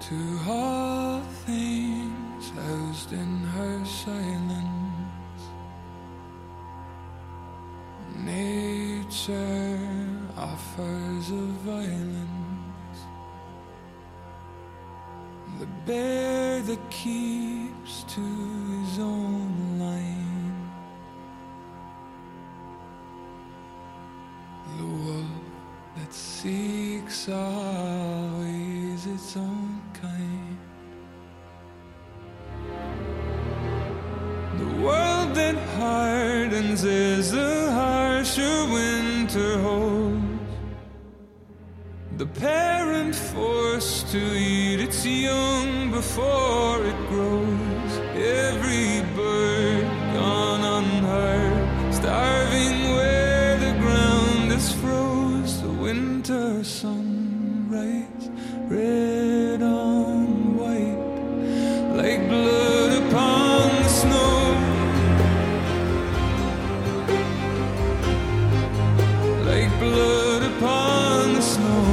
To all things housed in her silence, nature offers a violence, the bear that keeps to his own line, the wolf that seeks always its own kind, the world that hardens as the harsher winter holds, the parent forced to eat its young before it grows, every bird gone unheard, starving where the ground is froze, the winter sunrise, red on white, like blood upon the snow, like blood upon the snow.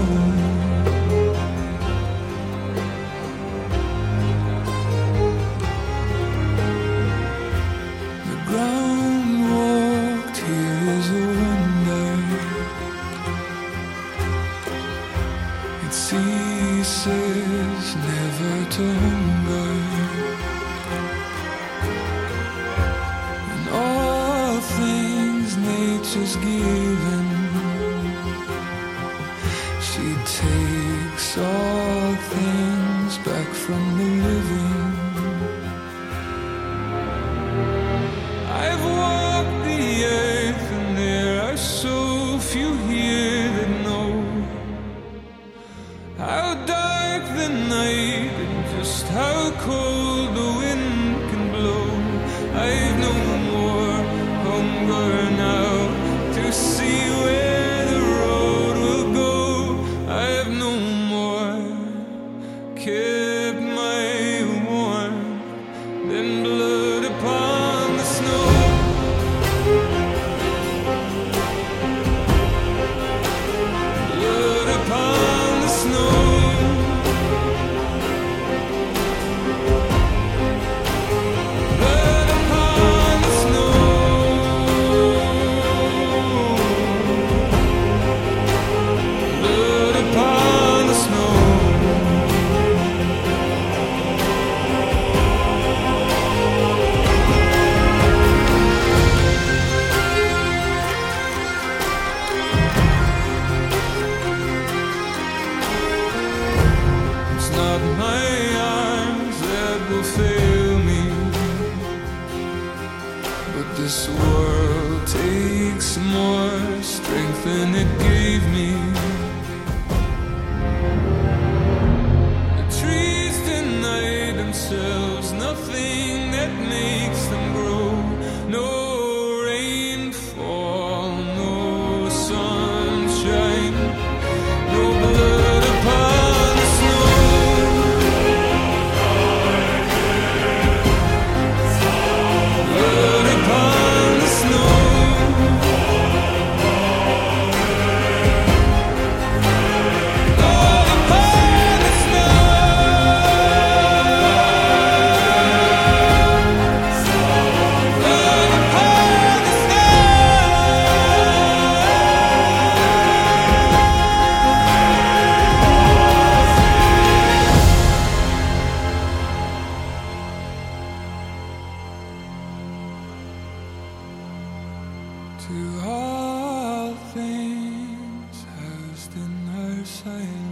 The ground walked here is a wonder, it ceases never to hunger, and all things nature's given, she takes all things back from the living. I've walked the earth and there are so few here that know how dark the night and just how cold the wind can blow. I've no more hunger now to see where the road will go. I've no more kept my warmth than blood upon the snow. Blood upon the snow. Blood upon the snow. Blood upon the snow. It's not my arms that will fail me, but this world takes more strength than it gave me. The trees deny themselves nothing that makes them grow. No rainfall, no sunshine, no blood upon the snow. Blood upon the snow. Blood upon the snow. Blood upon the To all things housed in her silence,